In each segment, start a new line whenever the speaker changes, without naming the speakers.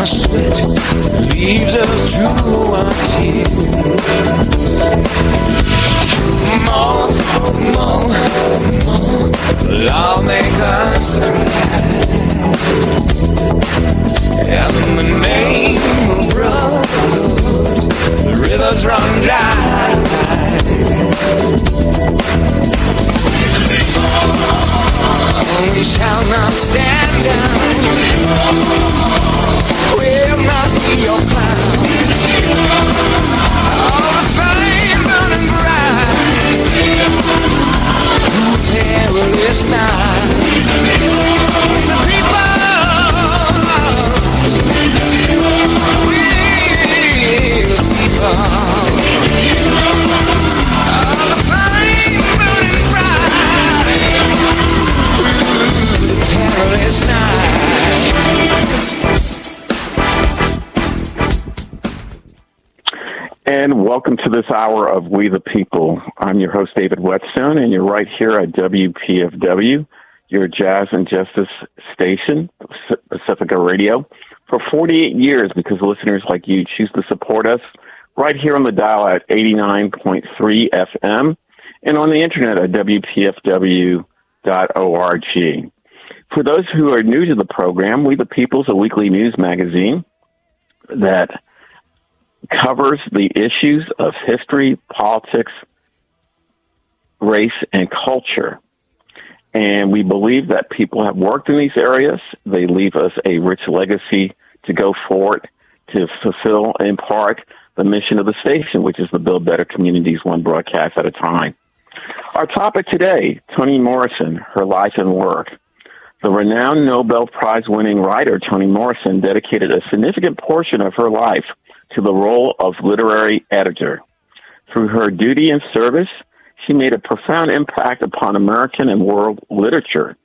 sweat leaves us to our tears. More, love make us cry. And in the name of brotherhood, the rivers run dry. We shall not stand down. We'll not be your clown. All the flame burning bright. Perilous night. The people. We the people. All the flame burning bright. Perilous night.
And welcome to this hour of We the People. I'm your host, David Whetstone, and you're right here at WPFW, your jazz and justice station, Pacifica Radio, for 48 years, because listeners like you choose to support us right here on the dial at 89.3 FM and on the internet at WPFW.org. For those who are new to the program, We the People is a weekly news magazine that covers the issues of history, politics, race, and culture. And we believe that people have worked in these areas. They leave us a rich legacy to go forward to fulfill, in part, the mission of the station, which is to build better communities one broadcast at a time. Our topic today, Toni Morrison, her life and work. The renowned Nobel Prize-winning writer Toni Morrison dedicated a significant portion of her life to the role of literary editor. Through her duty and service, she made a profound impact upon American and world literature.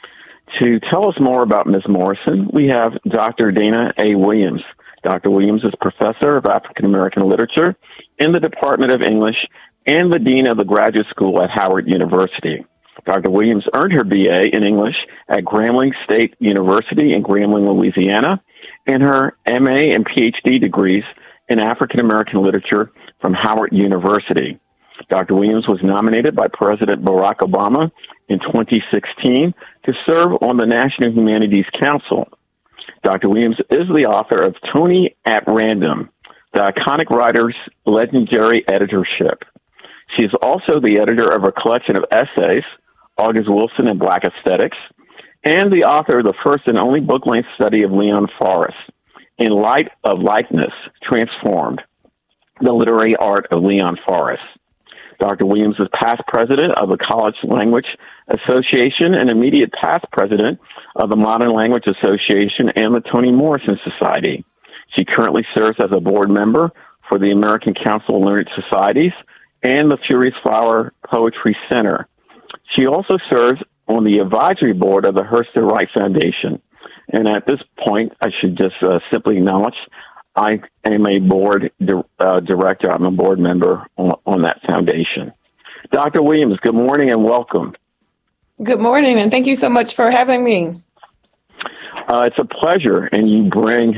To tell us more about Ms. Morrison, we have Dr. Dana A. Williams. Dr. Williams is professor of African American literature in the Department of English and the dean of the graduate school at Howard University. Dr. Williams earned her BA in English at Grambling State University in Grambling, Louisiana, and her MA and PhD degrees in African American literature from Howard University. Dr. Williams was nominated by President Barack Obama in 2016 to serve on the National Humanities Council. Dr. Williams is the author of Toni at Random, the iconic writer's legendary editorship. She is also the editor of a collection of essays, August Wilson and Black Aesthetics, and the author of the first and only book-length study of Leon Forrest, In Light of Likeness, Transformed, the Literary Art of Leon Forrest. Dr. Williams is past president of the College Language Association and immediate past president of the Modern Language Association and the Toni Morrison Society. She currently serves as a board member for the American Council of Learned Societies and the Furious Flower Poetry Center. She also serves on the advisory board of the Hurston Wright Foundation. And at this point, I should just simply acknowledge I am a board director. I'm a board member on that foundation. Dr. Williams, good morning and welcome.
Good morning, and thank you so much for having me.
It's a pleasure, and you bring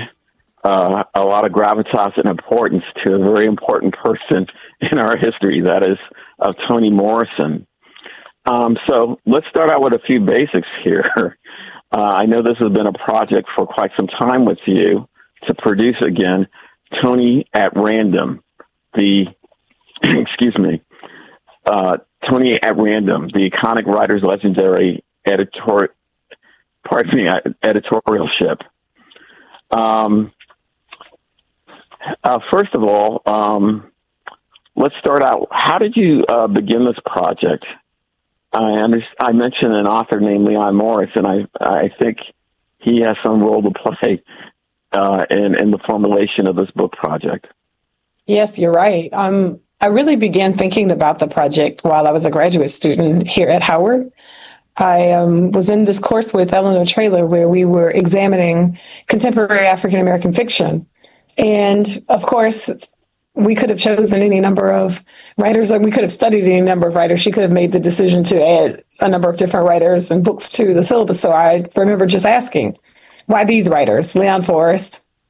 a lot of gravitas and importance to a very important person in our history, that is of Toni Morrison. So let's start out with a few basics here. I know this has been a project for quite some time with you to produce again Toni at Random, Toni at Random, the iconic writer's legendary editorialship. First of all, let's start out. How did you begin this project? I mentioned an author named Leon Morris, and I think he has some role to play in the formulation of this book project.
Yes, you're right. I really began thinking about the project while I was a graduate student here at Howard. I was in this course with Eleanor Traylor where we were examining contemporary African American fiction. And of course, we could have chosen any number of writers, or we could have studied any number of writers. She could have made the decision to add a number of different writers and books to the syllabus. So I remember just asking, why these writers? Leon Forrest,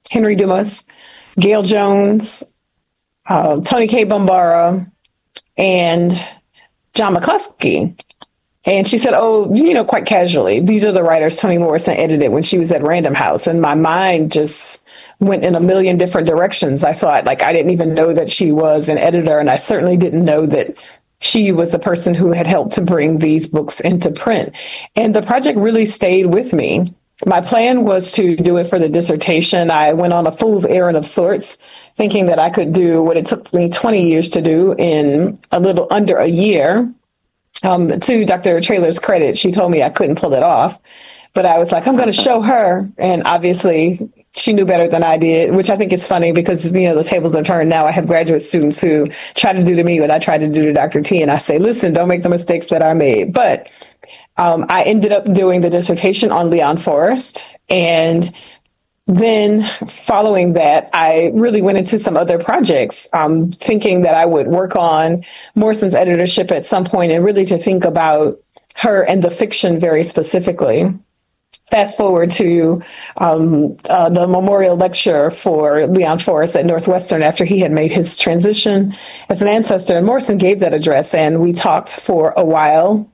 Henry Dumas, Gail Jones, Tony K. Bombara, and John McCluskey. And she said, oh, quite casually, these are the writers Toni Morrison edited when she was at Random House. And my mind just went in a million different directions. I thought, I didn't even know that she was an editor. And I certainly didn't know that she was the person who had helped to bring these books into print. And the project really stayed with me. My plan was to do it for the dissertation. I went on a fool's errand of sorts, thinking that I could do what it took me 20 years to do in a little under a year. To Dr. Traylor's credit, she told me I couldn't pull it off, but I was like, I'm going to show her. And obviously she knew better than I did, which I think is funny because, the tables are turned now. I have graduate students who try to do to me what I try to do to Dr. T. And I say, listen, don't make the mistakes that I made. But I ended up doing the dissertation on Leon Forrest. And then following that, I really went into some other projects, thinking that I would work on Morrison's editorship at some point and really to think about her and the fiction very specifically. Fast forward to the memorial lecture for Leon Forrest at Northwestern after he had made his transition as an ancestor. And Morrison gave that address, and we talked for a while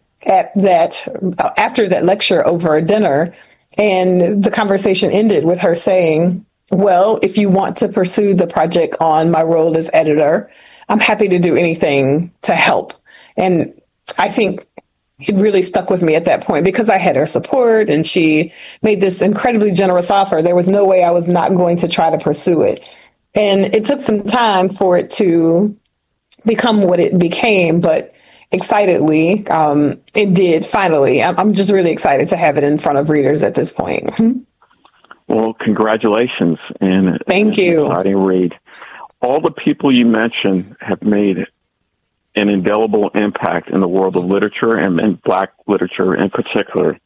after that lecture over a dinner. And the conversation ended with her saying, well, if you want to pursue the project on my role as editor, I'm happy to do anything to help. And I think it really stuck with me at that point because I had her support and she made this incredibly generous offer. There was no way I was not going to try to pursue it. And it took some time for it to become what it became, but excitedly, it did finally. I'm just really excited to have it in front of readers at this point.
Well, congratulations. And
thank you.
Exciting read. All the people you mentioned have made an indelible impact in the world of literature and Black literature in particular.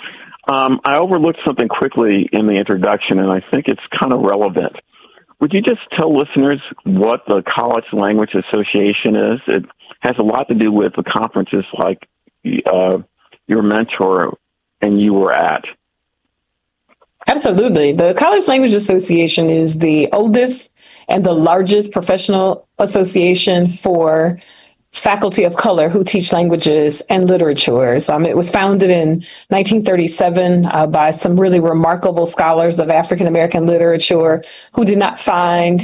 I overlooked something quickly in the introduction, and I think it's kind of relevant. Would you just tell listeners what the College Language Association is? It has a lot to do with the conferences like your mentor and you were at.
Absolutely. The College Language Association is the oldest and the largest professional association for faculty of color who teach languages and literatures. It was founded in 1937 by some really remarkable scholars of African American literature who did not find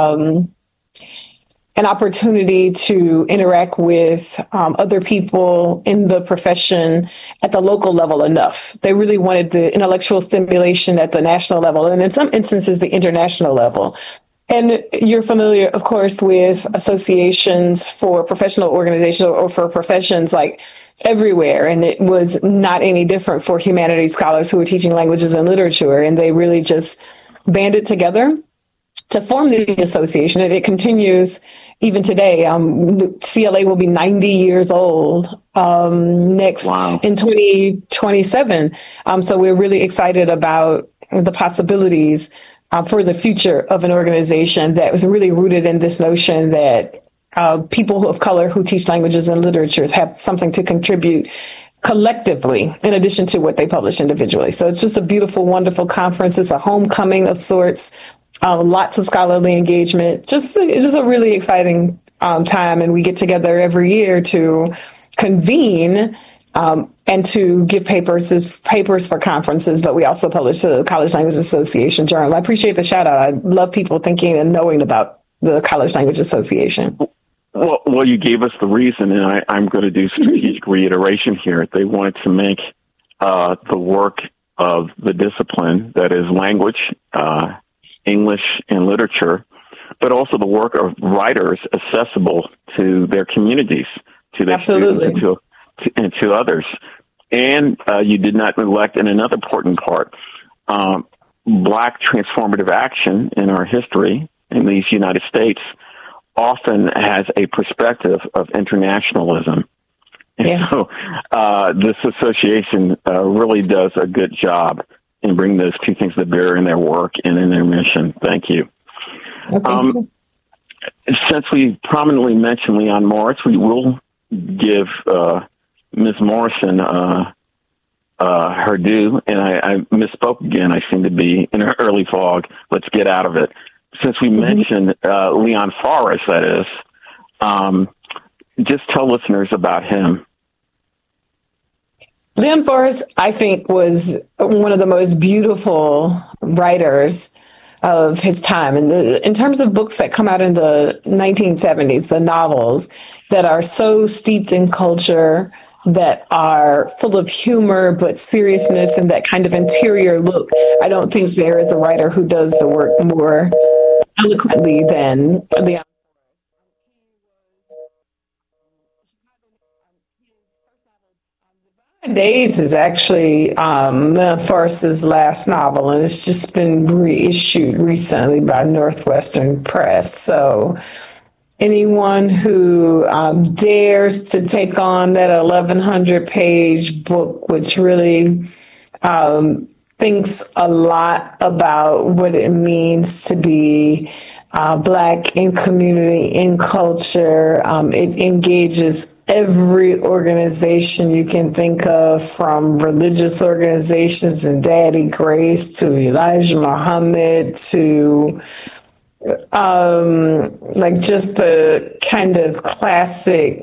an opportunity to interact with other people in the profession at the local level enough. They really wanted the intellectual stimulation at the national level, and in some instances, the international level. And you're familiar, of course, with associations for professional organizations or for professions like everywhere. And it was not any different for humanities scholars who were teaching languages and literature. And they really just banded together to form the association. And it continues even today. CLA will be 90 years old next in 2027. So we're really excited about the possibilities for the future of an organization that was really rooted in this notion that people of color who teach languages and literatures have something to contribute collectively in addition to what they publish individually. So it's just a beautiful, wonderful conference. It's a homecoming of sorts, lots of scholarly engagement, just a really exciting time. And we get together every year to convene and to give papers for conferences, but we also publish the College Language Association Journal. I appreciate the shout out. I love people thinking and knowing about the College Language Association.
Well, you gave us the reason, and I'm going to do strategic reiteration here. They wanted to make the work of the discipline, that is language, English, and literature, but also the work of writers accessible to their communities, to their students, and to others. And you did not neglect in another important part, Black transformative action in our history in these United States often has a perspective of internationalism. And so this association really does a good job in bringing those two things to bear in their work and in their mission. Thank you.
Well, thank you.
Since we prominently mentioned Leon Morris, we will give Ms. Morrison her due, and I misspoke again. I seem to be in an early fog. Let's get out of it. Since we mentioned Leon Forrest, that is, just tell listeners about him.
Leon Forrest, I think, was one of the most beautiful writers of his time. And in terms of books that come out in the 1970s, the novels that are so steeped in culture, that are full of humor, but seriousness and that kind of interior look, I don't think there is a writer who does the work more eloquently than Leon. Days is actually Leon Forrest's last novel, and it's just been reissued recently by Northwestern Press. So anyone who dares to take on that 1,100-page book, which really thinks a lot about what it means to be Black in community, in culture. It engages every organization you can think of, from religious organizations and Daddy Grace to Elijah Muhammad to like just the kind of classic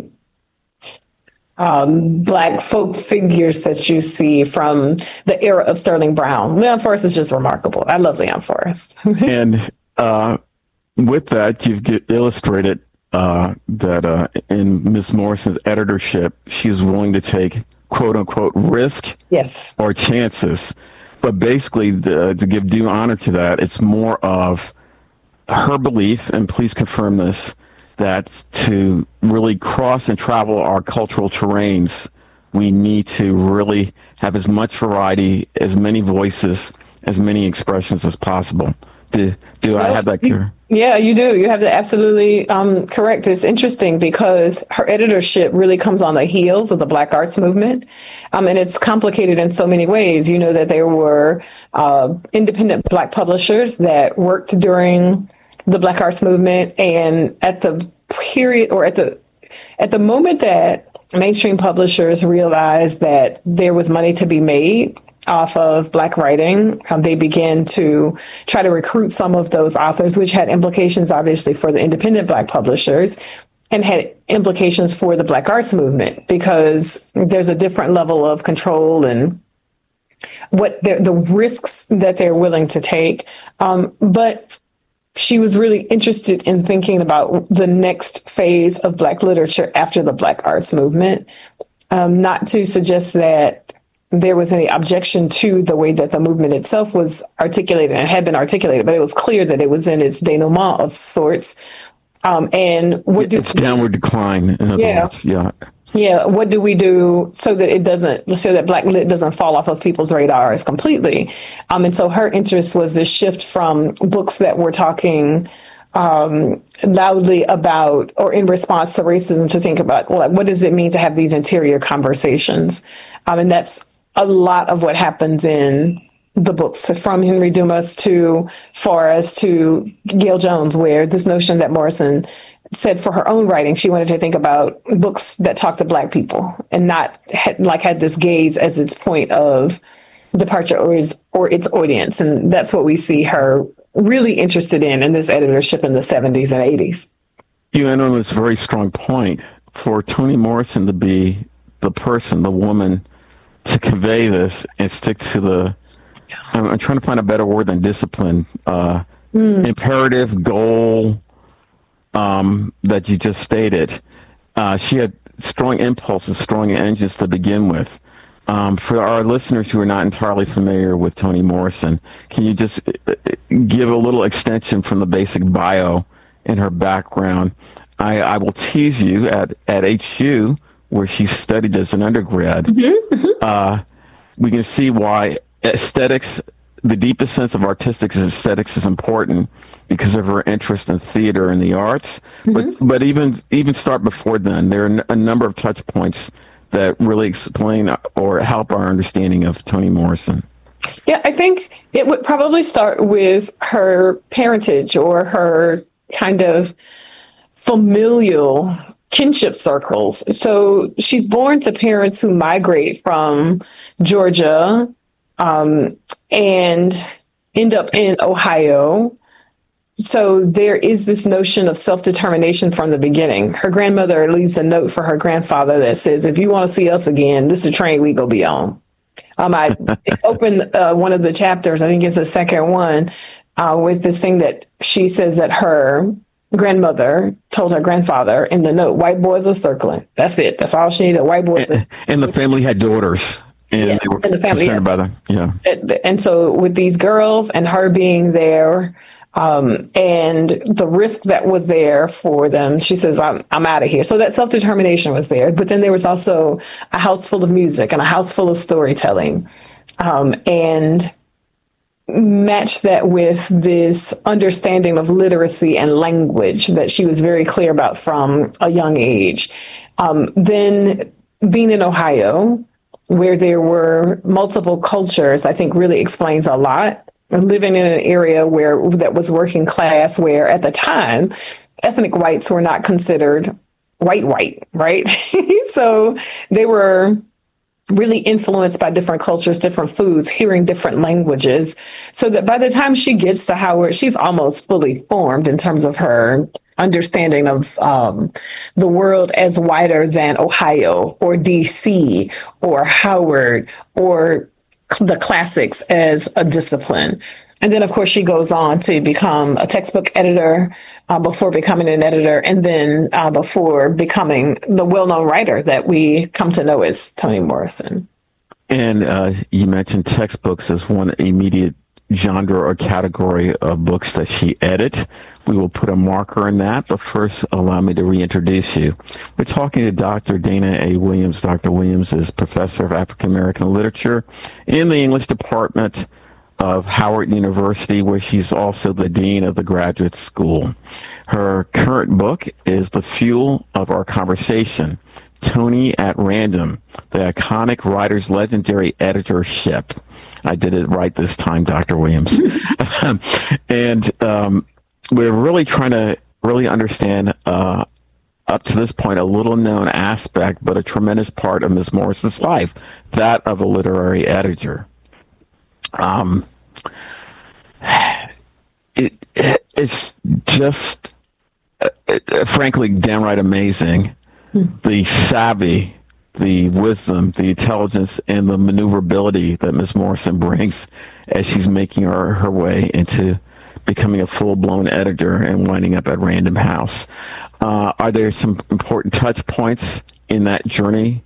Black folk figures that you see from the era of Sterling Brown. Leon Forrest is just remarkable. I love Leon Forrest.
And with that, you've illustrated that in Miss Morrison's editorship, she's willing to take quote unquote risk,
yes,
or chances. But basically, to give due honor to that, it's more of her belief, and please confirm this, that to really cross and travel our cultural terrains, we need to really have as much variety, as many voices, as many expressions as possible. Do I have that clear?
Yeah, you do. You have that absolutely correct. It's interesting because her editorship really comes on the heels of the Black Arts Movement. And it's complicated in so many ways. You know that there were independent Black publishers that worked during the Black Arts Movement. And at the period, or at the moment that mainstream publishers realized that there was money to be made off of Black writing, they began to try to recruit some of those authors, which had implications, obviously, for the independent Black publishers and had implications for the Black Arts Movement, because there's a different level of control and what the risks that they're willing to take. But she was really interested in thinking about the next phase of Black literature after the Black Arts Movement, not to suggest that there was any objection to the way that the movement itself was articulated and had been articulated, but it was clear that it was in its denouement of sorts. And what
it's downward decline, in other words.
Yeah. What do we do so that Black lit doesn't fall off of people's radars completely? And so her interest was this shift from books that were talking loudly about, or in response to racism, to think about, well, what does it mean to have these interior conversations? And that's a lot of what happens in the books, from Henry Dumas to Forrest to Gail Jones, where this notion that Morrison said for her own writing, she wanted to think about books that talk to Black people and not had this gaze as its point of departure or its audience. And that's what we see her really interested in this editorship in the 70s and 80s.
You end on this very strong point. For Toni Morrison to be the person, the woman, to convey this and stick to the, I'm trying to find a better word than discipline, imperative goal that you just stated. She had strong impulses, strong engines to begin with. For our listeners who are not entirely familiar with Toni Morrison, can you just give a little extension from the basic bio in her background? I will tease you at HU, where she studied as an undergrad. We can see why aesthetics, the deepest sense of artistic aesthetics, is important because of her interest in theater and the arts. But even start before then, there are a number of touch points that really explain or help our understanding of Toni Morrison.
Yeah, I think it would probably start with her parentage, or her kind of familial kinship circles. So she's born to parents who migrate from Georgia and end up in Ohio. So there is this notion of self-determination from the beginning. Her grandmother leaves a note for her grandfather that says, if you want to see us again, this is a train we go be on. I opened one of the chapters, I think it's the second one, with this thing that she says that her grandmother told her grandfather in the note, white boys are circling. That's it. That's all she needed. White boys.
And the family had daughters. And they were
the family
concerned about them. Yeah.
And so with these girls and her being there, and the risk that was there for them, she says, I'm out of here. So that self-determination was there. But then there was also a house full of music and a house full of storytelling. And match that with this understanding of literacy and language that she was very clear about from a young age. Then being in Ohio, where there were multiple cultures, I think really explains a lot. Living in an area where that was working class, where at the time, ethnic whites were not considered white, right? So they were really influenced by different cultures, different foods, hearing different languages, so that by the time she gets to Howard, she's almost fully formed in terms of her understanding of the world as wider than Ohio or DC or Howard or the classics as a discipline. And then, of course, she goes on to become a textbook editor before becoming an editor, and then before becoming the well-known writer that we come to know as Toni Morrison. And
you mentioned textbooks as one immediate genre or category of books that she edit. We will put a marker in that, but first allow me to reintroduce you. We're talking to Dr. Dana A. Williams. Dr. Williams is professor of African American literature in the English department of Howard University, where she's also the dean of the graduate school. Her current book is The Fuel of Our Conversation, Toni at Random, the iconic writer's legendary editorship. I did it right this time, Dr. Williams. And we're really trying to really understand, up to this point, a little-known aspect, but a tremendous part of Ms. Morrison's life, that of a literary editor. It's just, frankly, downright amazing. The savvy, the wisdom, the intelligence, and the maneuverability that Ms. Morrison brings as she's making her way into becoming a full-blown editor and winding up at Random House. Are there some important touch points in that journey?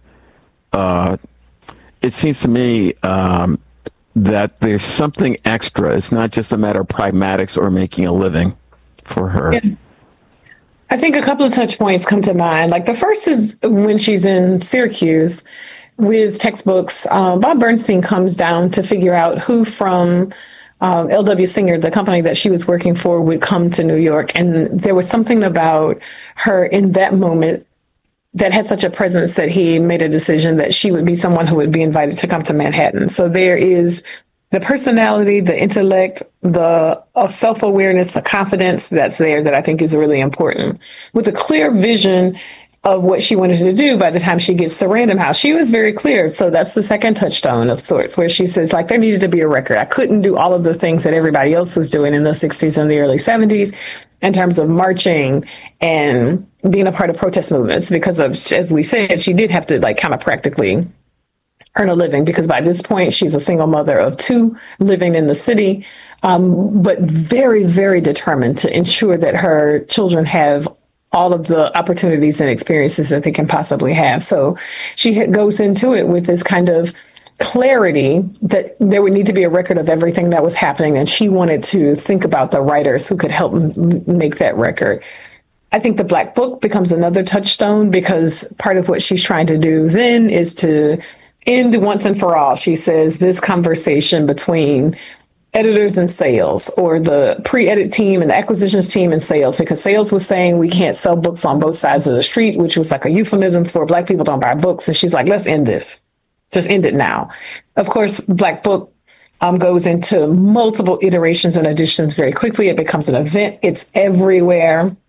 It seems to me that there's something extra. It's not just a matter of pragmatics or making a living for her.
Yeah. I think a couple of touch points come to mind. Like the first is when she's in Syracuse with textbooks. Bob Bernstein comes down to figure out who from L.W. Singer, the company that she was working for, would come to New York. And there was something about her in that moment that had such a presence that he made a decision that she would be someone who would be invited to come to Manhattan. So there is the personality, the intellect, the self-awareness, the confidence that's there that I think is really important. With a clear vision of what she wanted to do by the time she gets to Random House, she was very clear. So that's the second touchstone of sorts, where she says, like, there needed to be a record. I couldn't do all of the things that everybody else was doing in the 60s and the early 70s in terms of marching and being a part of protest movements, because of, as we said, she did have to like kind of practically earn a living, because by this point she's a single mother of two living in the city, but very, very determined to ensure that her children have all of the opportunities and experiences that they can possibly have. So she goes into it with this kind of clarity that there would need to be a record of everything that was happening, and she wanted to think about the writers who could help make that record. I think the Black Book becomes another touchstone, because part of what she's trying to do then is to end once and for all, she says, this conversation between editors and sales, or the pre-edit team and the acquisitions team and sales, because sales was saying we can't sell books on both sides of the street, which was like a euphemism for Black people don't buy books. And she's like, let's end this. Just end it now. Of course, Black Book goes into multiple iterations and editions very quickly. It becomes an event. It's everywhere.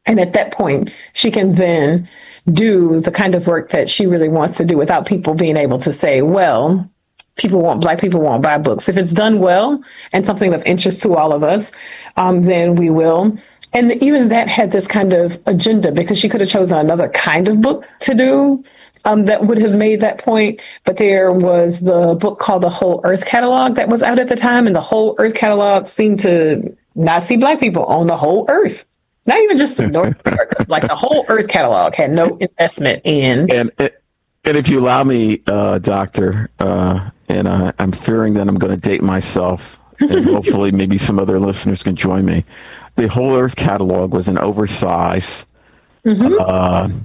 And at that point, she can then do the kind of work that she really wants to do without people being able to say, well, Black people won't buy books. If it's done well and something of interest to all of us, then we will. And even that had this kind of agenda, because she could have chosen another kind of book to do that would have made that point. But there was the book called The Whole Earth Catalog that was out at the time. And the Whole Earth Catalog seemed to not see Black people on the whole earth. Not even just the North America, like the Whole Earth Catalog had no investment in.
And if you allow me, Doctor, and I'm fearing that I'm going to date myself, and hopefully maybe some other listeners can join me. The Whole Earth Catalog was an oversized. Mm-hmm.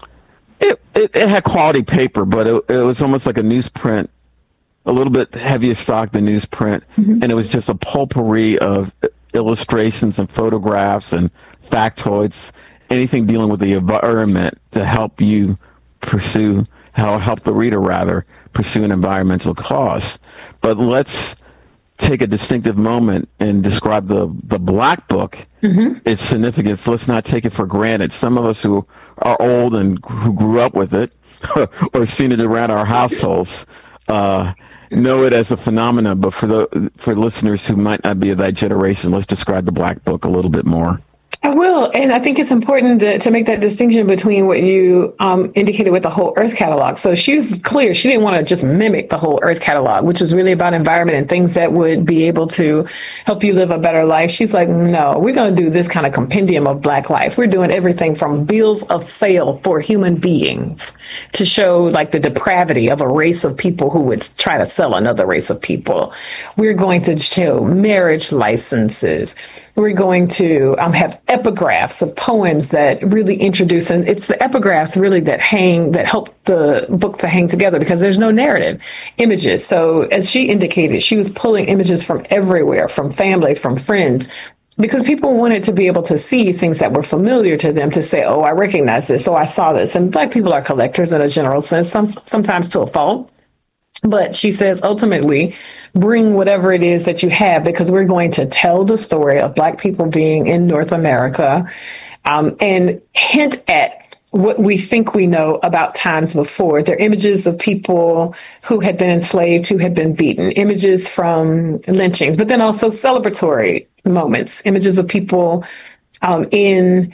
It had quality paper, but it was almost like a newsprint, a little bit heavier stock than newsprint, mm-hmm. and it was just a potpourri of illustrations and photographs and factoids, anything dealing with the environment to help you help the reader rather pursue an environmental cause. But let's take a distinctive moment and describe the Black Book, mm-hmm. its significance. Let's not take it for granted. Some of us who are old and who grew up with it or seen it around our households know it as a phenomenon. But for listeners who might not be of that generation, let's describe the Black Book a little bit more.
I will. And I think it's important to make that distinction between what you indicated with the Whole Earth Catalog. So she was clear. She didn't want to just mimic the Whole Earth Catalog, which was really about environment and things that would be able to help you live a better life. She's like, no, we're going to do this kind of compendium of Black life. We're doing everything from bills of sale for human beings to show like the depravity of a race of people who would try to sell another race of people. We're going to show marriage licenses. We're going to have epigraphs of poems that really introduce, and it's the epigraphs really that help the book to hang together because there's no narrative, images. So as she indicated, she was pulling images from everywhere, from family, from friends, because people wanted to be able to see things that were familiar to them to say, oh, I recognize this. Oh, I saw this. And Black people are collectors in a general sense, sometimes to a fault. But she says, ultimately, bring whatever it is that you have, because we're going to tell the story of Black people being in North America and hint at what we think we know about times before. They're images of people who had been enslaved, who had been beaten, images from lynchings, but then also celebratory moments, images of people who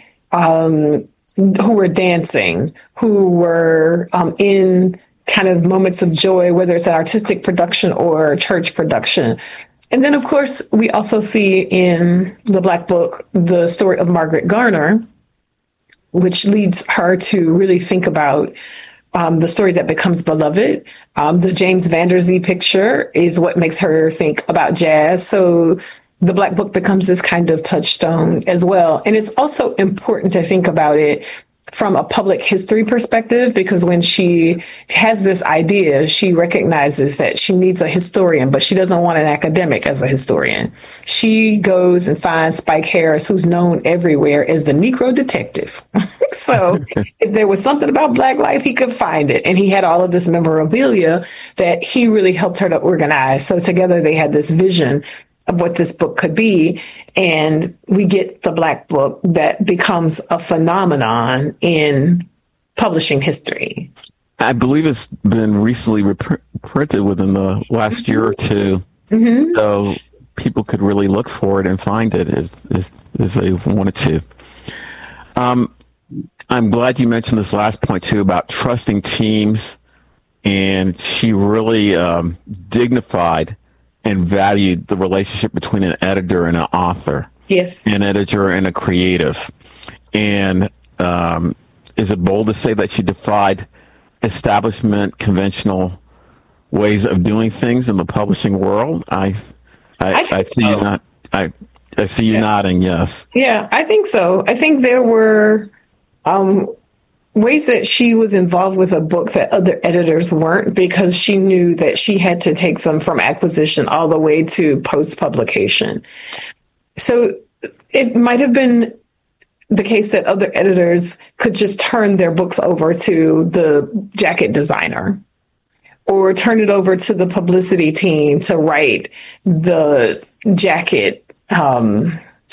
were dancing, who were in kind of moments of joy, whether it's an artistic production or church production. And then, of course, we also see in the Black Book the story of Margaret Garner, which leads her to really think about the story that becomes beloved. The James Van Der Zee picture is what makes her think about jazz. So the Black Book becomes this kind of touchstone as well. And it's also important to think about it from a public history perspective, because when she has this idea, she recognizes that she needs a historian, but she doesn't want an academic as a historian. She goes and finds Spike Harris, who's known everywhere as the Negro detective. So if there was something about Black life, he could find it. And he had all of this memorabilia that he really helped her to organize. So together they had this vision of what this book could be. And we get the Black Book that becomes a phenomenon in publishing history.
I believe it's been recently printed within the last year or two. Mm-hmm. So people could really look for it and find it as they wanted to. I'm glad you mentioned this last point too about trusting teams. And she really dignified and valued the relationship between an editor and an author.
Yes.
An editor and a creative. And is it bold to say that she defied establishment, conventional ways of doing things in the publishing world? I see so. You not. I see you nodding. Yes.
Yeah, I think so. I think there were ways that she was involved with a book that other editors weren't, because she knew that she had to take them from acquisition all the way to post-publication. So it might have been the case that other editors could just turn their books over to the jacket designer or turn it over to the publicity team to write the jacket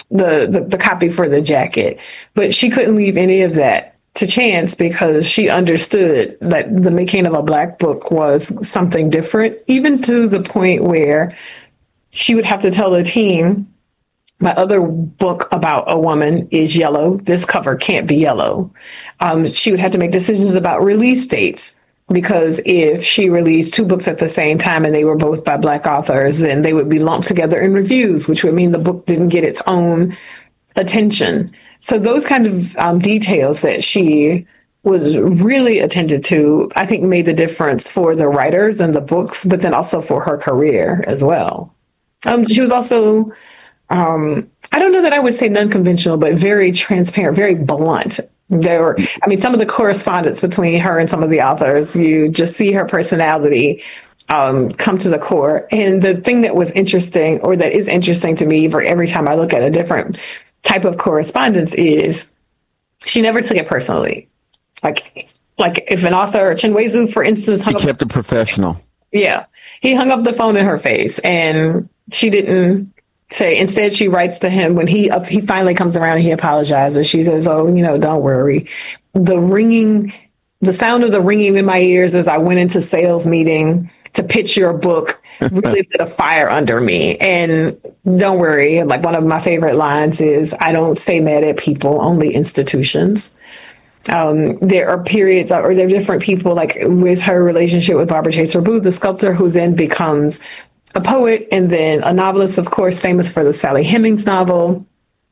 the copy for the jacket. But she couldn't leave any of that to chance because she understood that the making of a Black book was something different, even to the point where she would have to tell the team, my other book about a woman is yellow. This cover can't be yellow. She would have to make decisions about release dates, because if she released two books at the same time and they were both by Black authors, then they would be lumped together in reviews, which would mean the book didn't get its own attention. So those kind of details that she was really attentive to, I think, made the difference for the writers and the books, but then also for her career as well. She was also, I don't know that I would say non-conventional, but very transparent, very blunt. Some of the correspondence between her and some of the authors, you just see her personality come to the core. And the thing that was interesting, or that is interesting to me every time I look at a different type of correspondence, is she never took it personally. Like if an author, Chinweizu, for instance,
he kept it professional.
Yeah. He hung up the phone in her face, and she didn't say. Instead, she writes to him when he finally comes around and he apologizes. She says, "Oh, don't worry." The sound of the ringing in my ears as I went into sales meeting to pitch your book really lit a fire under me. And don't worry. Like, one of my favorite lines is, "I don't stay mad at people, only institutions." There are periods, or there are different people, like with her relationship with Barbara Chaser Booth, the sculptor, who then becomes a poet and then a novelist, of course, famous for the Sally Hemings novel.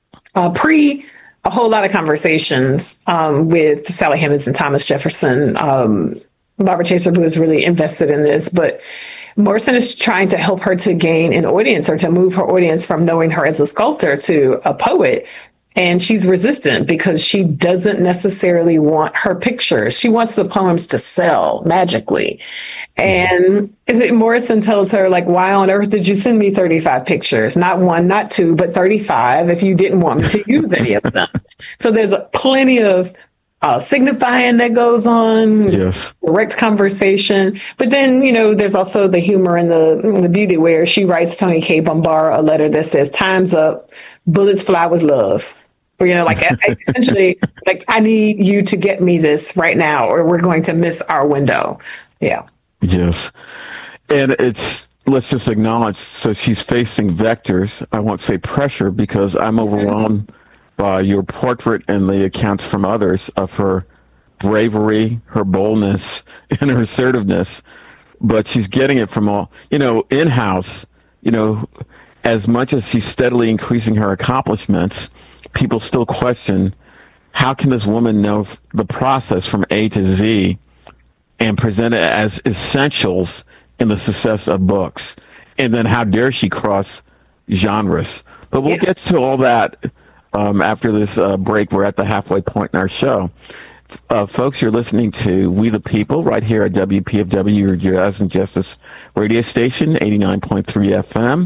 A whole lot of conversations with Sally Hemings and Thomas Jefferson. Barbara Chaser Booth is really invested in this, but Morrison is trying to help her to gain an audience, or to move her audience from knowing her as a sculptor to a poet. And she's resistant because she doesn't necessarily want her pictures. She wants the poems to sell magically. And Morrison tells her, like, "Why on earth did you send me 35 pictures? Not one, not two, but 35 if you didn't want me to use any of them." So there's plenty of signifying that goes on, yes, direct conversation. But then, there's also the humor and the beauty, where she writes Toni Cade Bambara a letter that says, "Time's up, bullets fly with love." Or, essentially, like, "I need you to get me this right now, or we're going to miss our window." Yeah.
Yes. And let's just acknowledge, so she's facing vectors. I won't say pressure, because I'm overwhelmed by your portrait and the accounts from others of her bravery, her boldness, and her assertiveness. But she's getting it from all, in-house, as much as she's steadily increasing her accomplishments, people still question, how can this woman know the process from A to Z and present it as essentials in the success of books? And then how dare she cross genres? But we'll get to all that after this break. We're at the halfway point in our show. Folks, you're listening to We the People right here at WPFW, your Jazz and Justice radio station, 89.3 FM,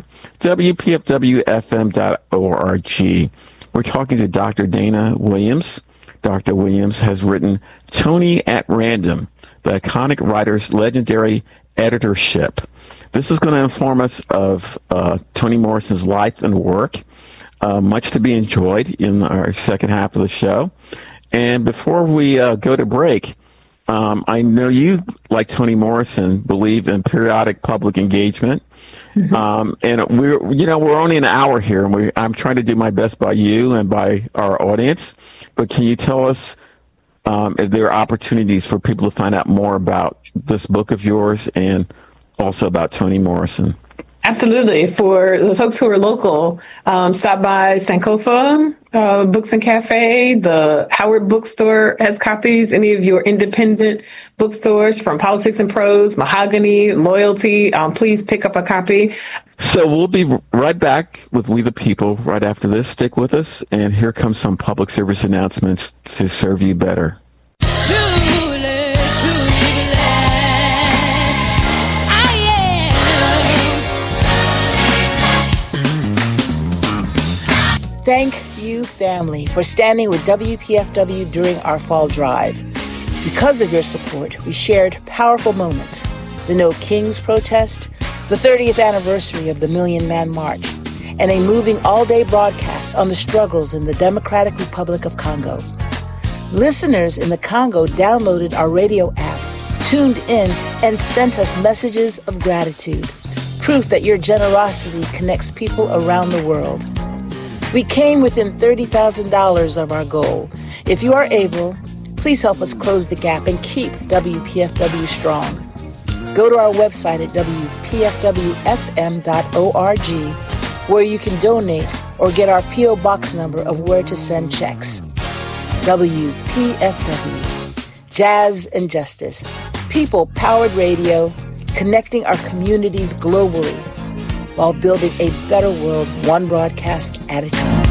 WPFWFM.org. We're talking to Dr. Dana Williams. Dr. Williams has written Toni at Random, the iconic writer's legendary editorship. This is going to inform us of Toni Morrison's life and work, much to be enjoyed in our second half of the show. And before we go to break, I know you, like Toni Morrison, believe in periodic public engagement. And we're only an hour here, and I'm trying to do my best by you and by our audience. But can you tell us if there are opportunities for people to find out more about this book of yours and also about Toni Morrison?
Absolutely. For the folks who are local, stop by Sankofa Books and Cafe. The Howard Bookstore has copies. Any of your independent bookstores, from Politics and Prose, Mahogany, Loyalty, please pick up a copy.
So we'll be right back with We the People right after this. Stick with us, and here comes some public service announcements to serve you better.
Thank you, family, for standing with WPFW during our fall drive. Because of your support, we shared powerful moments: the No Kings protest, the 30th anniversary of the Million Man March, and a moving all-day broadcast on the struggles in the Democratic Republic of Congo. Listeners in the Congo downloaded our radio app, tuned in, and sent us messages of gratitude, proof that your generosity connects people around the world. We came within $30,000 of our goal. If you are able, please help us close the gap and keep WPFW strong. Go to our website at WPFWFM.org, where you can donate or get our P.O. Box number of where to send checks. WPFW, Jazz and Justice, people-powered radio, connecting our communities globally while building a better world, one broadcast at a time.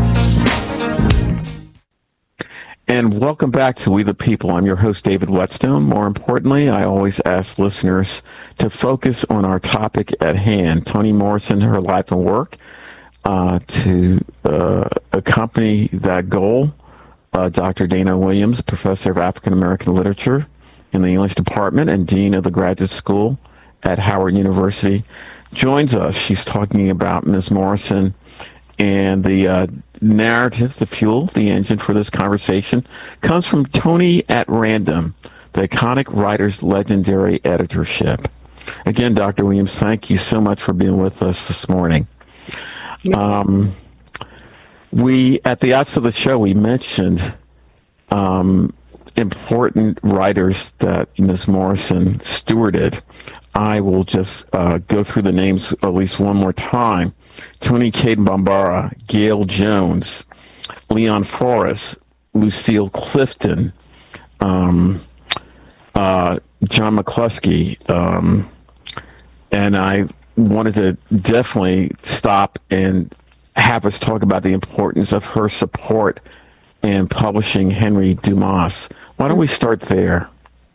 And welcome back to We the People. I'm your host, David Whetstone. More importantly, I always ask listeners to focus on our topic at hand, Toni Morrison, her life and work. To accompany that goal, Dr. Dana Williams, professor of African American literature in the English department and dean of the graduate school at Howard University, joins us. She's talking about Ms. Morrison and the narrative, the fuel, the engine for this conversation comes from Toni at Random, the Iconic Writers Legendary Editorship. Again, Dr. Williams, thank you so much for being with us this morning. We, at the outset of the show, we mentioned important writers that Ms. Morrison stewarded. I will just go through the names at least one more time. Toni Cade Bambara, Gail Jones, Leon Forrest, Lucille Clifton, John McCluskey, and I wanted to definitely stop and have us talk about the importance of her support in publishing Henry Dumas. Why don't we start there?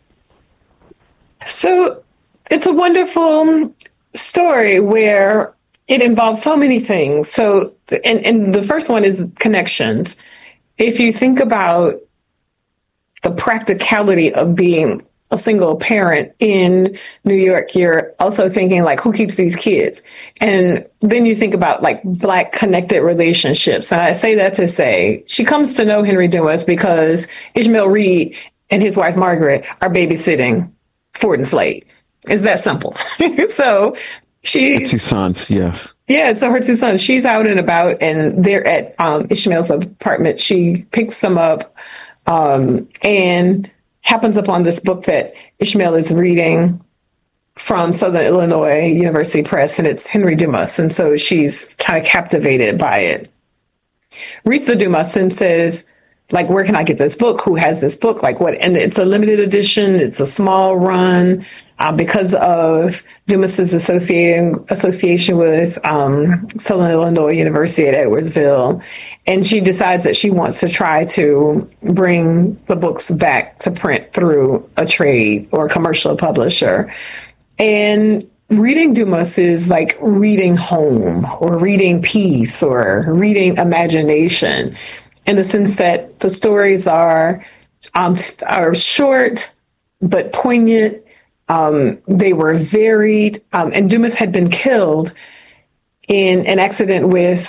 So it's a wonderful story where it involves so many things. So, and the first one is connections. If you think about the practicality of being a single parent in New York, you're also thinking like, who keeps these kids? And then you think about like Black connected relationships. And I say that to say she comes to know Henry Dumas because Ishmael Reed and his wife Margaret are babysitting Ford and Slade. It's that simple. So she's
her two sons, yes.
Yeah, so her two sons, she's out and about and they're at Ishmael's apartment. She picks them up and happens upon this book that Ishmael is reading from Southern Illinois University Press, and it's Henry Dumas. And so she's kind of captivated by it. Reads the Dumas and says, like, where can I get this book? Who has this book? Like what? And it's a limited edition. It's a small run because of Dumas's association with Southern Illinois University at Edwardsville. And she decides that she wants to try to bring the books back to print through a trade or a commercial publisher. And reading Dumas is like reading home or reading peace or reading imagination, in the sense that the stories are short but poignant. They were varied, and Dumas had been killed in an accident with,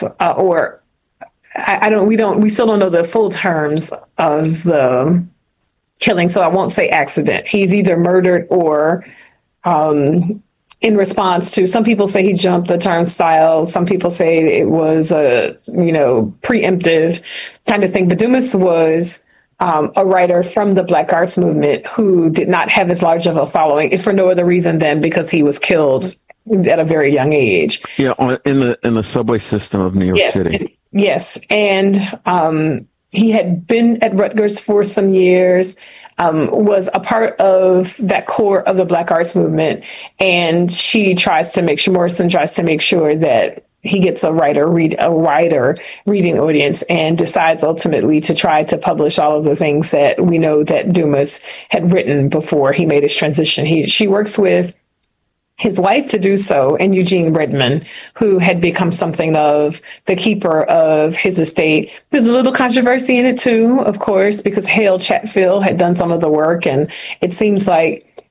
we still don't know the full terms of the killing, so I won't say accident. He's either murdered or in response to, some people say he jumped the turnstile. Some people say it was a, preemptive kind of thing. But Dumas was a writer from the Black Arts Movement who did not have as large of a following, if for no other reason than because he was killed at a very young age. Yeah,
in the subway system of New York City.
Yes, and he had been at Rutgers for some years. Was a part of that core of the Black Arts Movement. And Morrison tries to make sure that he gets a wider reading audience, and decides ultimately to try to publish all of the things that we know that Dumas had written before he made his transition. She works with his wife to do so, and Eugene Redmond, who had become something of the keeper of his estate. There's a little controversy in it too, of course, because Hale Chatfield had done some of the work, and it seems like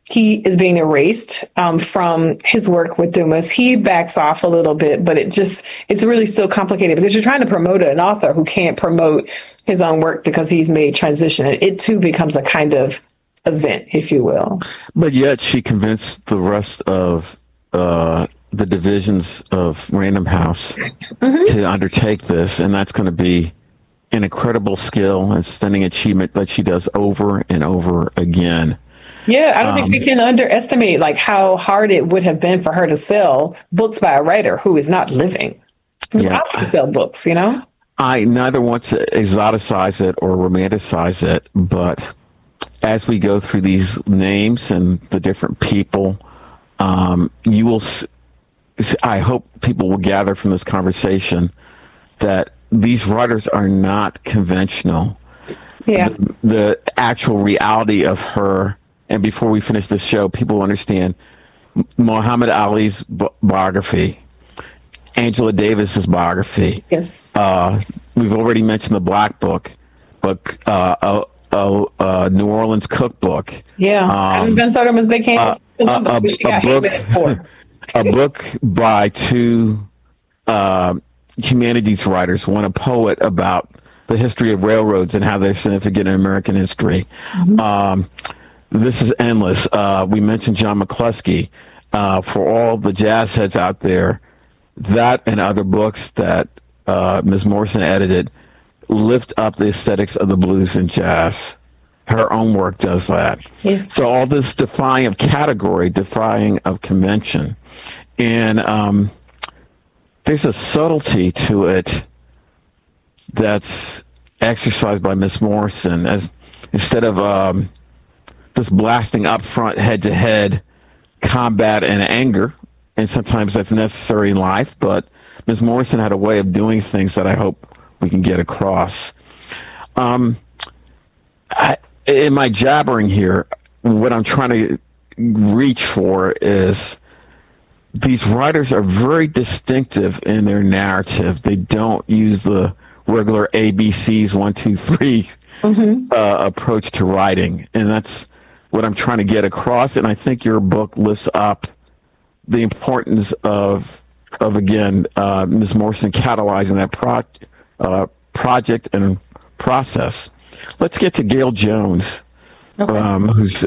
he is being erased from his work with Dumas. He backs off a little bit, but it's really still complicated because you're trying to promote an author who can't promote his own work because he's made transition. It too becomes a kind of event, if you will.
But yet she convinced the rest of the divisions of Random House to undertake this, and that's going to be an incredible skill and stunning achievement that she does over and over again.
Yeah, I don't think we can underestimate like how hard it would have been for her to sell books by a writer who is not living.
Yeah.
I sell books, you know?
I neither want to exoticize it or romanticize it, but as we go through these names and the different people, you will. I hope people will gather from this conversation that these writers are not conventional.
Yeah.
The actual reality of her. And before we finish this show, people understand Muhammad Ali's biography, Angela Davis's biography.
Yes.
We've already mentioned the Black Book, but New Orleans Cookbook.
Yeah. I haven't been so them as they came.
A book by two humanities writers, one a poet about the history of railroads and how they're significant in American history. This is endless. We mentioned John McCluskey. For all the jazz heads out there, that and other books that Ms. Morrison edited lift up the aesthetics of the blues and jazz. Her own work does that.
Yes.
So all this defying of category, defying of convention. And there's a subtlety to it that's exercised by Ms. Morrison, as instead of this blasting up front, head-to-head combat and anger, and sometimes that's necessary in life, but Ms. Morrison had a way of doing things that I hope we can get across. In my jabbering here, what I'm trying to reach for is these writers are very distinctive in their narrative. They don't use the regular ABCs, 1, 2, 3 approach to writing, and that's what I'm trying to get across. And I think your book lifts up the importance of again, Ms. Morrison catalyzing that project and process. Let's get to Gail Jones, who's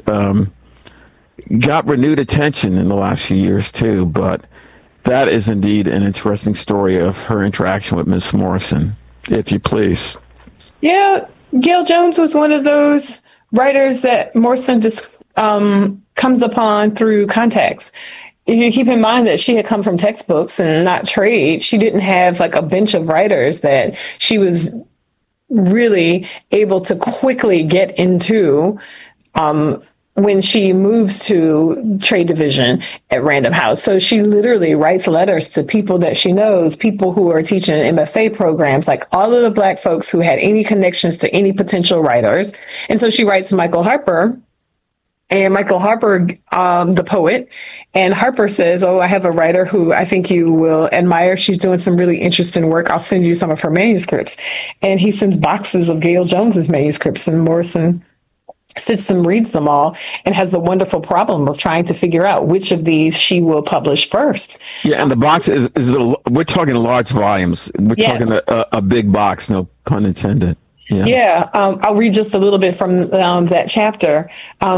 got renewed attention in the last few years too, but that is indeed an interesting story of her interaction with Ms. Morrison, if you please.
Yeah, Gail Jones was one of those writers that Morrison just comes upon through contacts. If you keep in mind that she had come from textbooks and not trade, she didn't have like a bench of writers that she was really able to quickly get into when she moves to trade division at Random House. So she literally writes letters to people that she knows, people who are teaching MFA programs, like all of the Black folks who had any connections to any potential writers. And so she writes to Michael Harper, and Michael Harper, the poet, and Harper says, "Oh, I have a writer who I think you will admire. She's doing some really interesting work. I'll send you some of her manuscripts." And he sends boxes of Gail Jones's manuscripts, and Morrison sits and reads them all and has the wonderful problem of trying to figure out which of these she will publish first.
Yeah, and the box is we're talking large volumes. We're talking a big box, no pun intended. Yeah.
I'll read just a little bit from that chapter.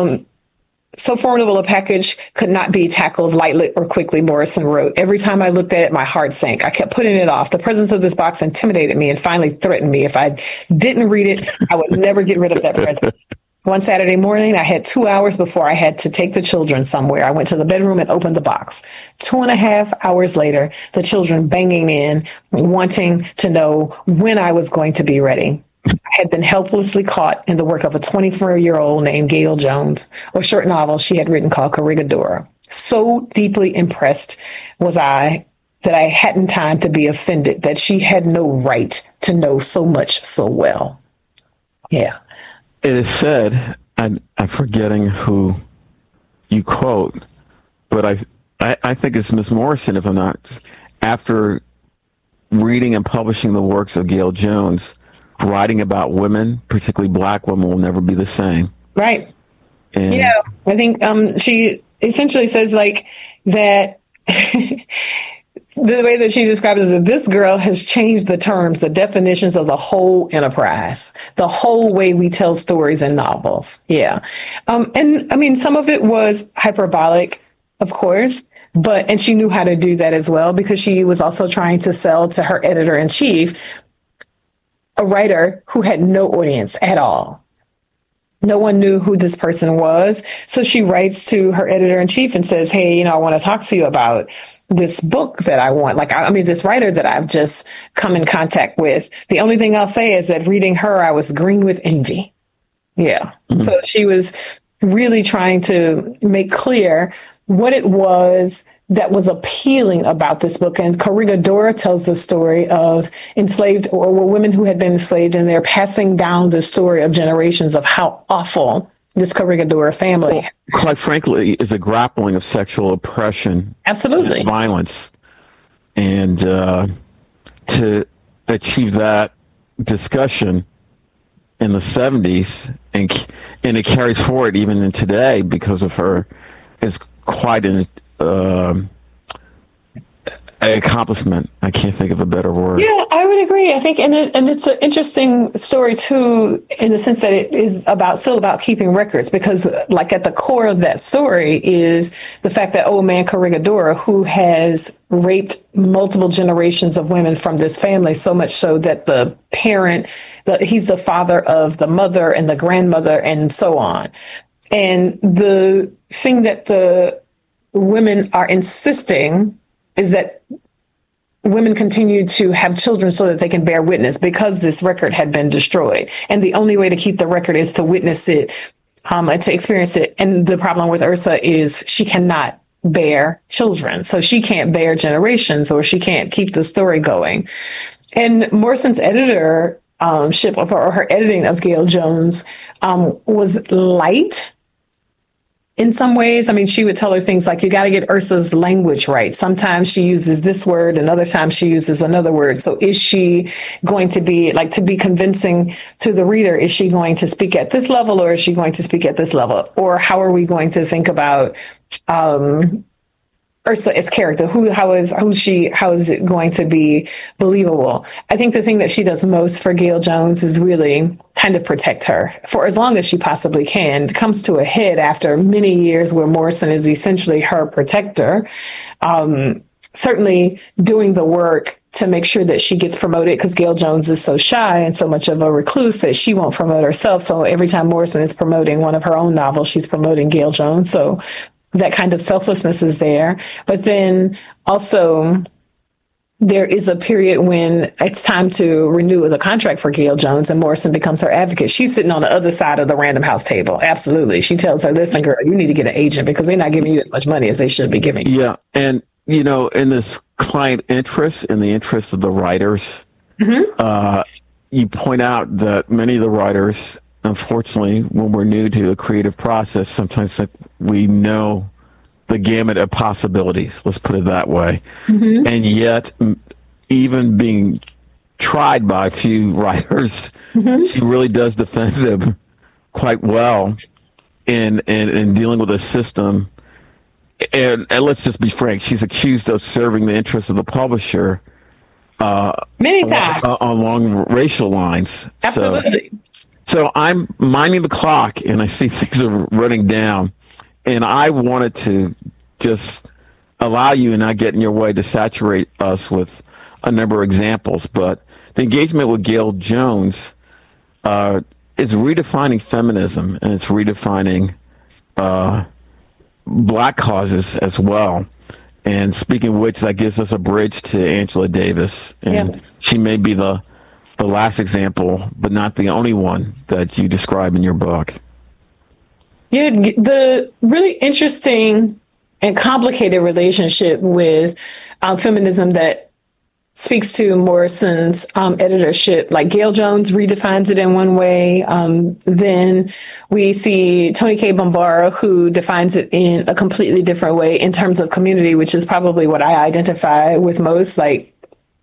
So formidable a package could not be tackled lightly or quickly, Morrison wrote. Every time I looked at it, my heart sank. I kept putting it off. The presence of this box intimidated me and finally threatened me. If I didn't read it, I would never get rid of that presence. One Saturday morning, I had 2 hours before I had to take the children somewhere. I went to the bedroom and opened the box. 2.5 hours later, the children banging in, wanting to know when I was going to be ready. I had been helplessly caught in the work of a 24-year-old named Gail Jones, a short novel she had written called Corregidora. So deeply impressed was I that I hadn't time to be offended that she had no right to know so much so well. Yeah.
It is said, I'm forgetting who you quote, but I think it's Miss Morrison, if I'm not, after reading and publishing the works of Gail Jones, writing about women, particularly Black women, will never be the same.
Right.
And
I think she essentially says like that the way that she describes it is that this girl has changed the terms, the definitions of the whole enterprise, the whole way we tell stories in novels. Yeah. And I mean, some of it was hyperbolic, of course, and she knew how to do that as well, because she was also trying to sell to her editor in chief a writer who had no audience at all. No one knew who this person was. So she writes to her editor in chief and says, hey, I want to talk to you about this book that I want. This writer that I've just come in contact with. The only thing I'll say is that reading her, I was green with envy. Yeah. Mm-hmm. So she was really trying to make clear what it was that was appealing about this book. And Corregidora tells the story of enslaved or women who had been enslaved, and they're passing down the story of generations of how awful this Corregidora family.
Well, quite frankly, is a grappling of sexual oppression.
Absolutely.
And violence. And to achieve that discussion in the 70s, and it carries forward even in today because of her, is quite an accomplishment. I can't think of a better word.
Yeah, I would agree. I think, and it's an interesting story too, in the sense that it is still about keeping records, because like at the core of that story is the fact that old man Corregidora, who has raped multiple generations of women from this family, so much so that the parent, he's the father of the mother and the grandmother and so on. And the thing that the women are insisting is that women continue to have children so that they can bear witness, because this record had been destroyed. And the only way to keep the record is to witness it, and to experience it. And the problem with Ursa is she cannot bear children. So she can't bear generations, or she can't keep the story going. And Morrison's editorship or her editing of Gail Jones was light. In some ways, I mean, she would tell her things like, you got to get Ursa's language right. Sometimes she uses this word and other times she uses another word. So is she going to be to be convincing to the reader? Is she going to speak at this level, or is she going to speak at this level? Or how are we going to think about Ursa as character? How is it going to be believable? I think the thing that she does most for Gail Jones is really kind of protect her for as long as she possibly can. It comes to a head after many years where Morrison is essentially her protector, certainly doing the work to make sure that she gets promoted, because Gail Jones is so shy and so much of a recluse that she won't promote herself. So every time Morrison is promoting one of her own novels, she's promoting Gail Jones. So that kind of selflessness is there. But then also there is a period when it's time to renew the contract for Gail Jones, and Morrison becomes her advocate. She's sitting on the other side of the Random House table. Absolutely. She tells her, listen, girl, you need to get an agent because they're not giving you as much money as they should be giving you.
Yeah. And, in this client interest, in the interest of the writers, you point out that many of the writers, unfortunately, when we're new to the creative process, sometimes we know the gamut of possibilities, let's put it that way. Mm-hmm. And yet, even being tried by a few writers, she really does defend them quite well in dealing with a system. And let's just be frank, she's accused of serving the interests of the publisher
many times
along racial lines.
Absolutely.
So I'm minding the clock, and I see things are running down, and I wanted to just allow you, and not get in your way, to saturate us with a number of examples. But the engagement with Gail Jones is redefining feminism, and it's redefining Black causes as well. And speaking of which, that gives us a bridge to Angela Davis, and she may be the last example, but not the only one that you describe in your book.
Yeah, the really interesting and complicated relationship with feminism that speaks to Morrison's editorship. Like Gail Jones redefines it in one way. Then we see Toni Cade Bambara, who defines it in a completely different way in terms of community, which is probably what I identify with most, like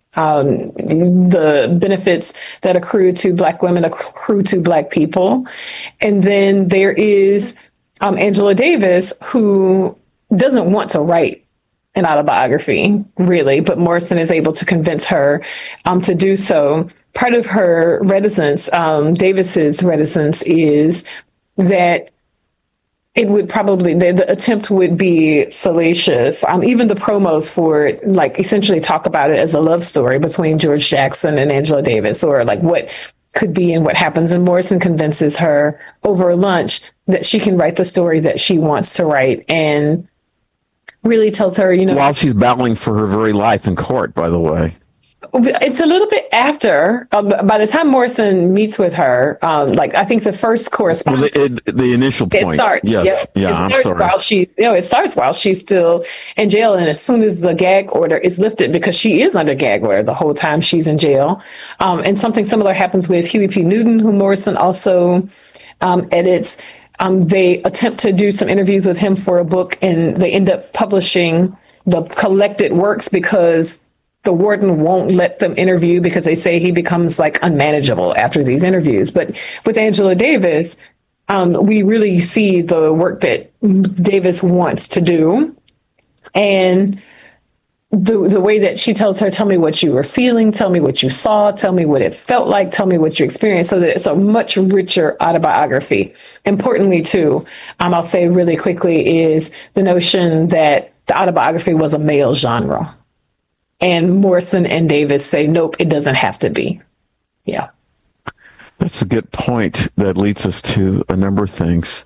the benefits that accrue to Black women accrue to Black people. And then there is Angela Davis, who doesn't want to write an autobiography, really, but Morrison is able to convince her to do so. Part of her reticence, Davis's reticence, is that it would probably, the attempt would be salacious. Even the promos for it, like, essentially talk about it as a love story between George Jackson and Angela Davis, or like what could be and what happens. And Morrison convinces her over lunch that she can write the story that she wants to write, and really tells her,
while she's battling for her very life in court, by the way.
It's a little bit after. By the time Morrison meets with her, I think the first correspondence,
the initial point,
it starts.
Yes. Yeah,
it starts while she's, it starts while she's still in jail, and as soon as the gag order is lifted, because she is under gag order the whole time she's in jail, and something similar happens with Huey P. Newton, who Morrison also edits. They attempt to do some interviews with him for a book, and they end up publishing the collected works because the warden won't let them interview, because they say he becomes like unmanageable after these interviews. But with Angela Davis, we really see the work that Davis wants to do. And the way that she tells her, tell me what you were feeling, tell me what you saw, tell me what it felt like, tell me what you experienced, so that it's a much richer autobiography. Importantly, too, I'll say really quickly, is the notion that the autobiography was a male genre. And Morrison and Davis say, nope, it doesn't have to be. Yeah.
That's a good point. That leads us to a number of things.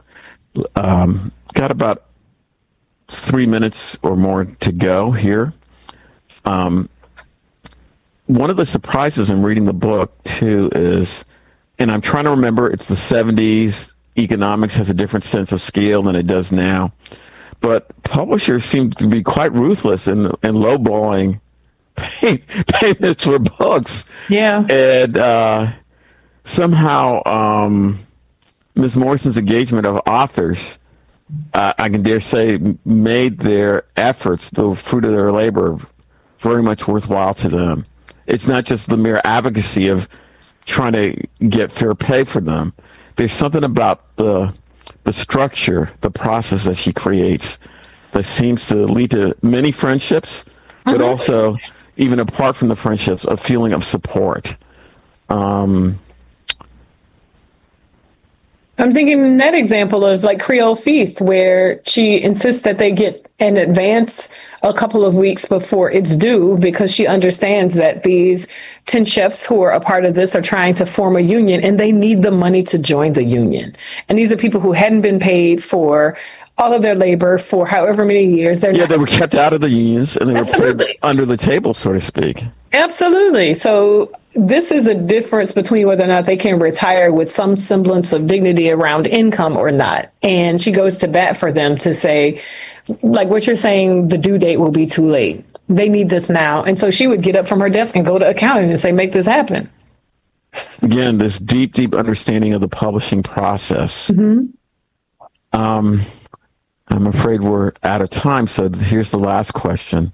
Got about 3 minutes or more to go here. One of the surprises in reading the book, too, is, and I'm trying to remember, it's the 70s. Economics has a different sense of scale than it does now. But publishers seem to be quite ruthless in lowballing payments for books.
Yeah.
And somehow Ms. Morrison's engagement of authors, I can dare say, made their efforts, the fruit of their labor, very much worthwhile to them. It's not just the mere advocacy of trying to get fair pay for them. There's something about the structure, the process that she creates, that seems to lead to many friendships, but also, even apart from the friendships, a feeling of support.
I'm thinking that example of like Creole Feast, where she insists that they get an advance a couple of weeks before it's due, because she understands that these 10 chefs who are a part of this are trying to form a union, and they need the money to join the union. And these are people who hadn't been paid for all of their labor for however many years. They
were kept out of the unions, and they were put under the table, so to speak.
Absolutely. So this is a difference between whether or not they can retire with some semblance of dignity around income or not. And she goes to bat for them to say, like what you're saying, the due date will be too late. They need this now. And so she would get up from her desk and go to accounting and say, make this happen.
Again, this deep, deep understanding of the publishing process. I'm afraid we're out of time. So here's the last question.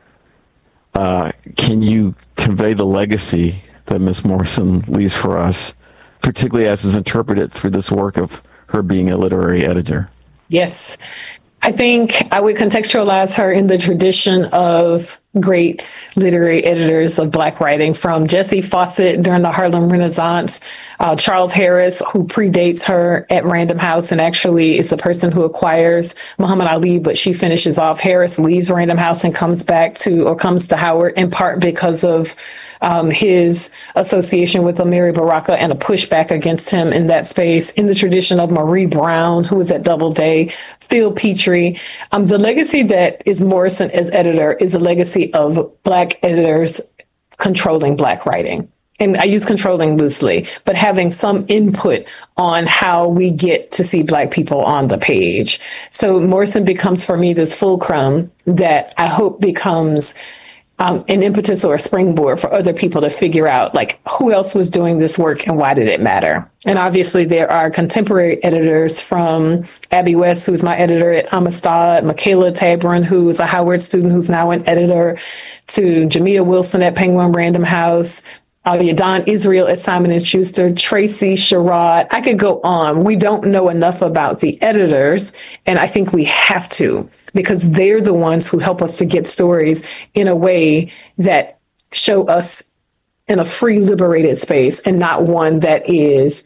Can you convey the legacy that Ms. Morrison leaves for us, particularly as is interpreted through this work of her being a literary editor?
Yes. I think I would contextualize her in the tradition of great literary editors of Black writing, from Jessie Fawcett during the Harlem Renaissance, Charles Harris, who predates her at Random House and actually is the person who acquires Muhammad Ali, but she finishes off. Harris leaves Random House and comes to Howard, in part because of his association with Amiri Baraka and a pushback against him in that space. In the tradition of Marie Brown, who was at Doubleday, Phil Petrie. The legacy that is Morrison as editor is a legacy of Black editors controlling Black writing. And I use controlling loosely, but having some input on how we get to see Black people on the page. So Morrison becomes for me this fulcrum that I hope becomes an impetus or a springboard for other people to figure out, like, who else was doing this work and why did it matter? And obviously there are contemporary editors, from Abby West, who's my editor at Amistad, Michaela Tabron, who is a Howard student who's now an editor, to Jamia Wilson at Penguin Random House, Don Israel at Simon & Schuster, Tracy Sherrod. I could go on. We don't know enough about the editors, and I think we have to, because they're the ones who help us to get stories in a way that show us in a free, liberated space and not one that is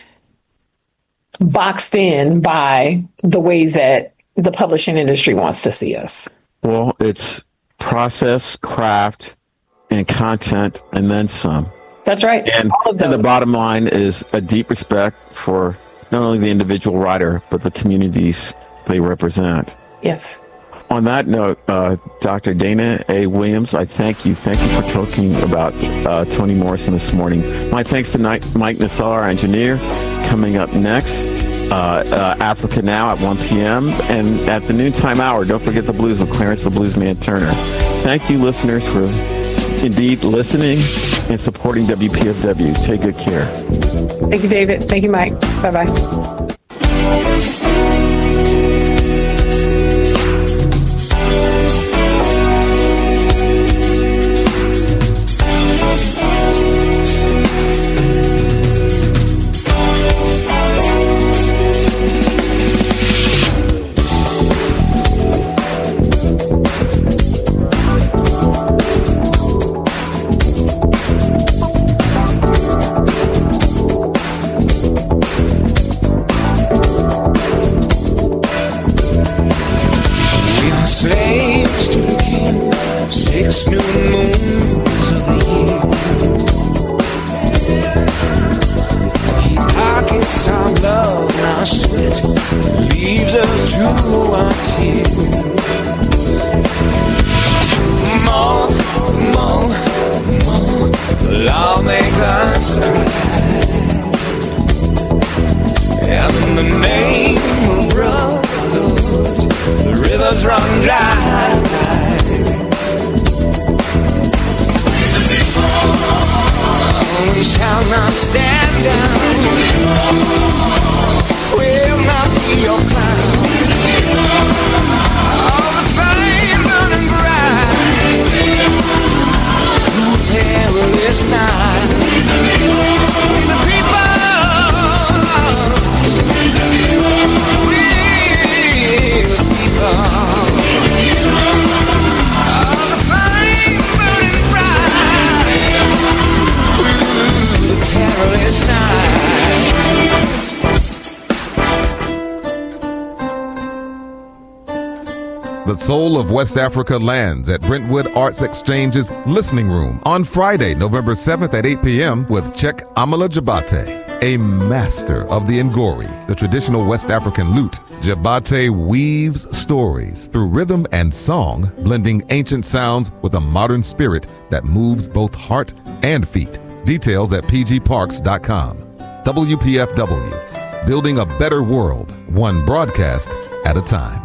boxed in by the way that the publishing industry wants to see us.
Well, it's process, craft, and content, and then some.
That's right.
And the bottom line is a deep respect for not only the individual writer, but the communities they represent.
Yes.
On that note, Dr. Dana A. Williams, I thank you. Thank you for talking about Toni Morrison this morning. My thanks to Mike Nassar, our engineer. Coming up next, Africa Now at 1 p.m. and at the noontime hour, don't forget the blues with Clarence the Bluesman Turner. Thank you, listeners, for indeed listening and supporting WPFW. Take good care.
Thank you, David. Thank you, Mike. Bye-bye.
Slaves to the king, 6 new moons of the year. He pockets our love and our sweat, leaves us to our tears. More, love make us cry. And in the name of brotherhood, the rivers run dry. We shall not stand down. We'll not be your clown. All the flame burning bright. Through perilous night. We the people.
The Soul of West Africa lands at Brentwood Arts Exchange's Listening Room on Friday, November 7th at 8 p.m. with Cheick Amala Jabate, a master of the Ngori, the traditional West African lute. Jabate weaves stories through rhythm and song, blending ancient sounds with a modern spirit that moves both heart and feet. Details at pgparks.com. WPFW, building a better world, one broadcast at a time.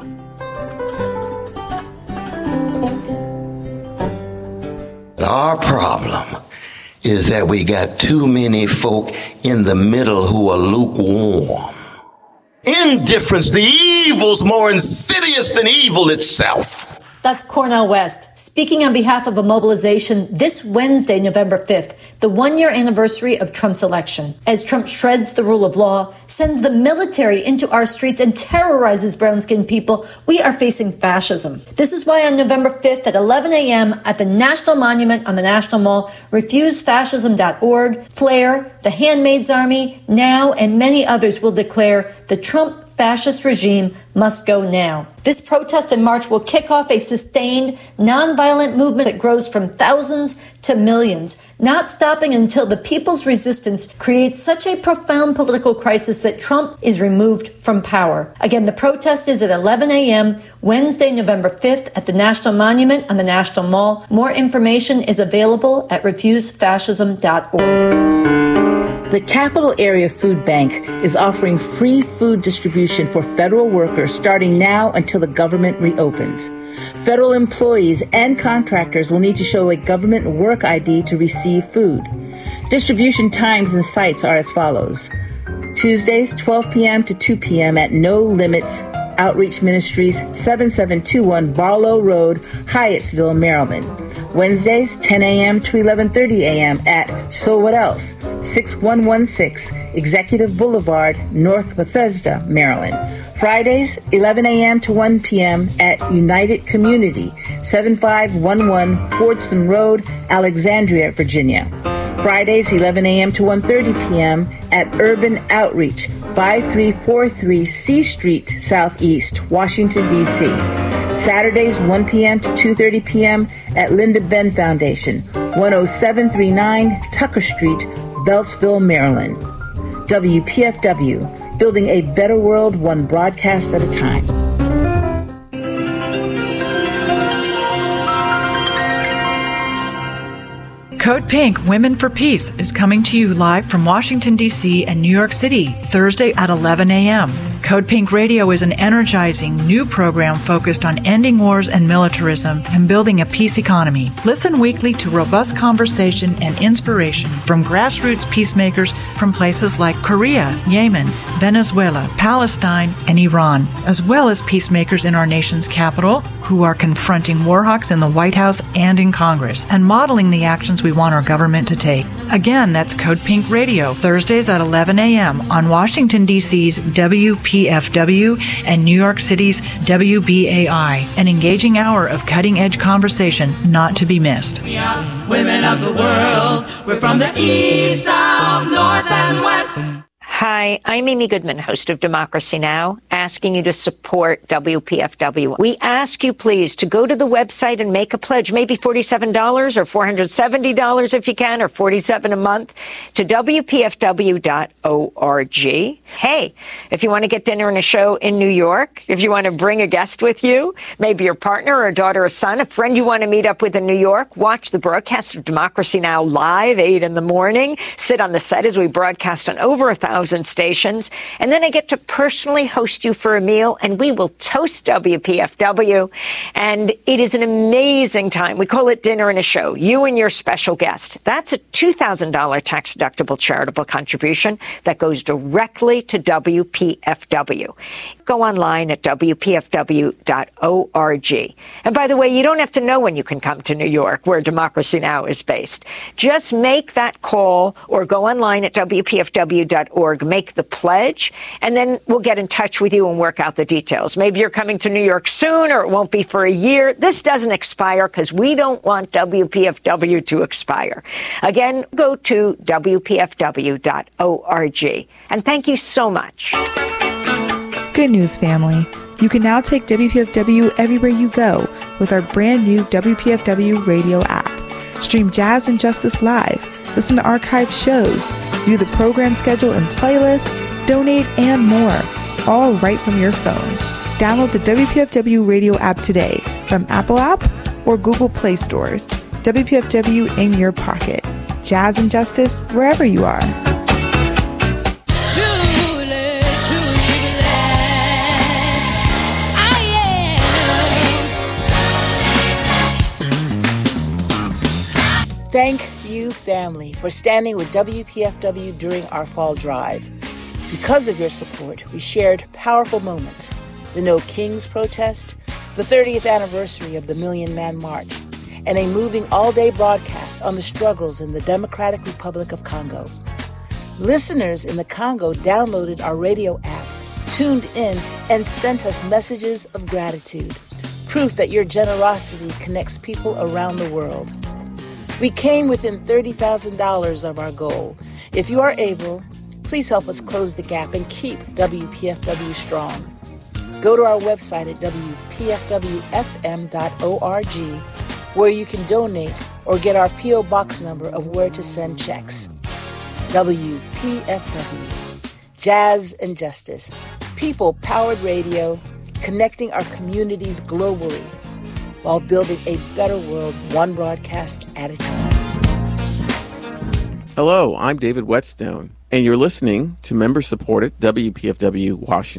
Our problem is that we got too many folk in the middle who are lukewarm. Indifference, the evil's more insidious than evil itself.
That's Cornel West, speaking on behalf of a mobilization this Wednesday, November 5th, the one-year anniversary of Trump's election. As Trump shreds the rule of law, sends the military into our streets, and terrorizes brown-skinned people, we are facing fascism. This is why on November 5th at 11 a.m. at the National Monument on the National Mall, refusefascism.org, Flair, the Handmaid's Army, NOW, and many others will declare the Trump fascist regime must go now. This protest and march will kick off a sustained, nonviolent movement that grows from thousands to millions, not stopping until the people's resistance creates such a profound political crisis that Trump is removed from power. Again, the protest is at 11 a.m. Wednesday, November 5th at the National Monument on the National Mall. More information is available at refusefascism.org.
The Capital Area Food Bank is offering free food distribution for federal workers starting now until the government reopens. Federal employees and contractors will need to show a government work ID to receive food. Distribution times and sites are as follows. Tuesdays, 12 p.m. to 2 p.m. at No Limits Outreach Ministries, 7721 Barlow Road, Hyattsville, Maryland. Wednesdays, 10 a.m. to 11:30 a.m. at So What Else, 6116 Executive Boulevard, North Bethesda, Maryland. Fridays, 11 a.m. to 1 p.m. at United Community, 7511 Fordson Road, Alexandria, Virginia. Fridays, 11 a.m. to 1:30 p.m. at Urban Outreach, 5343 C Street Southeast, Washington, D.C. Saturdays, 1 p.m. to 2:30 p.m. at Linda Benn Foundation, 10739 Tucker Street, Beltsville, Maryland. WPFW, building a better world one broadcast at a time.
Code Pink, Women for Peace, is coming to you live from Washington, D.C. and New York City, Thursday at 11 a.m. Code Pink Radio is an energizing new program focused on ending wars and militarism and building a peace economy. Listen weekly to robust conversation and inspiration from grassroots peacemakers from places like Korea, Yemen, Venezuela, Palestine, and Iran, as well as peacemakers in our nation's capital who are confronting war hawks in the White House and in Congress and modeling the actions we want our government to take. Again, that's Code Pink Radio, Thursdays at 11 a.m. on Washington, D.C.'s WPFW and New York City's WBAI, an engaging hour of cutting-edge conversation not to be missed.
We are women of the world. We're from the east, south, north, and west.
Hi, I'm Amy Goodman, host of Democracy Now!, asking you to support WPFW. We ask you, please, to go to the website and make a pledge, maybe $47 or $470 if you can, or $47 a month, to WPFW.org. Hey, if you want to get dinner and a show in New York, if you want to bring a guest with you, maybe your partner or a daughter or son, a friend you want to meet up with in New York, watch the broadcast of Democracy Now! Live, 8 in the morning, sit on the set as we broadcast on over 1,000 stations, and then I get to personally host you for a meal, and we will toast WPFW, and it is an amazing time. We call it Dinner and a Show, you and your special guest. That's a $2,000 tax-deductible charitable contribution that goes directly to WPFW. Go online at WPFW.org. And by the way, you don't have to know when you can come to New York, where Democracy Now! Is based. Just make that call or go online at WPFW.org, make the pledge, and then we'll get in touch with you and work out the details. Maybe you're coming to New York soon, or it won't be for a year. This doesn't expire because we don't want WPFW to expire. Again, go to WPFW.org. And thank you so much.
Good news, family. You can now take WPFW everywhere you go with our brand new WPFW radio app. Stream Jazz and Justice live, listen to archived shows, view the program schedule and playlists, donate, and more, all right from your phone. Download the WPFW radio app today from Apple App or Google Play stores. WPFW in your pocket. Jazz and Justice wherever you are.
Thank you, family, for standing with WPFW during our fall drive. Because of your support, we shared powerful moments. The No Kings protest, the 30th anniversary of the Million Man March, and a moving all-day broadcast on the struggles in the Democratic Republic of Congo. Listeners in the Congo downloaded our radio app, tuned in, and sent us messages of gratitude, proof that your generosity connects people around the world. We came within $30,000 of our goal. If you are able, please help us close the gap and keep WPFW strong. Go to our website at WPFWFM.org, where you can donate or get our P.O. Box number of where to send checks. WPFW, Jazz and Justice, people-powered radio, connecting our communities globally, while building a better world, one broadcast at a time.
Hello, I'm David Whetstone, and you're listening to member-supported WPFW Washington.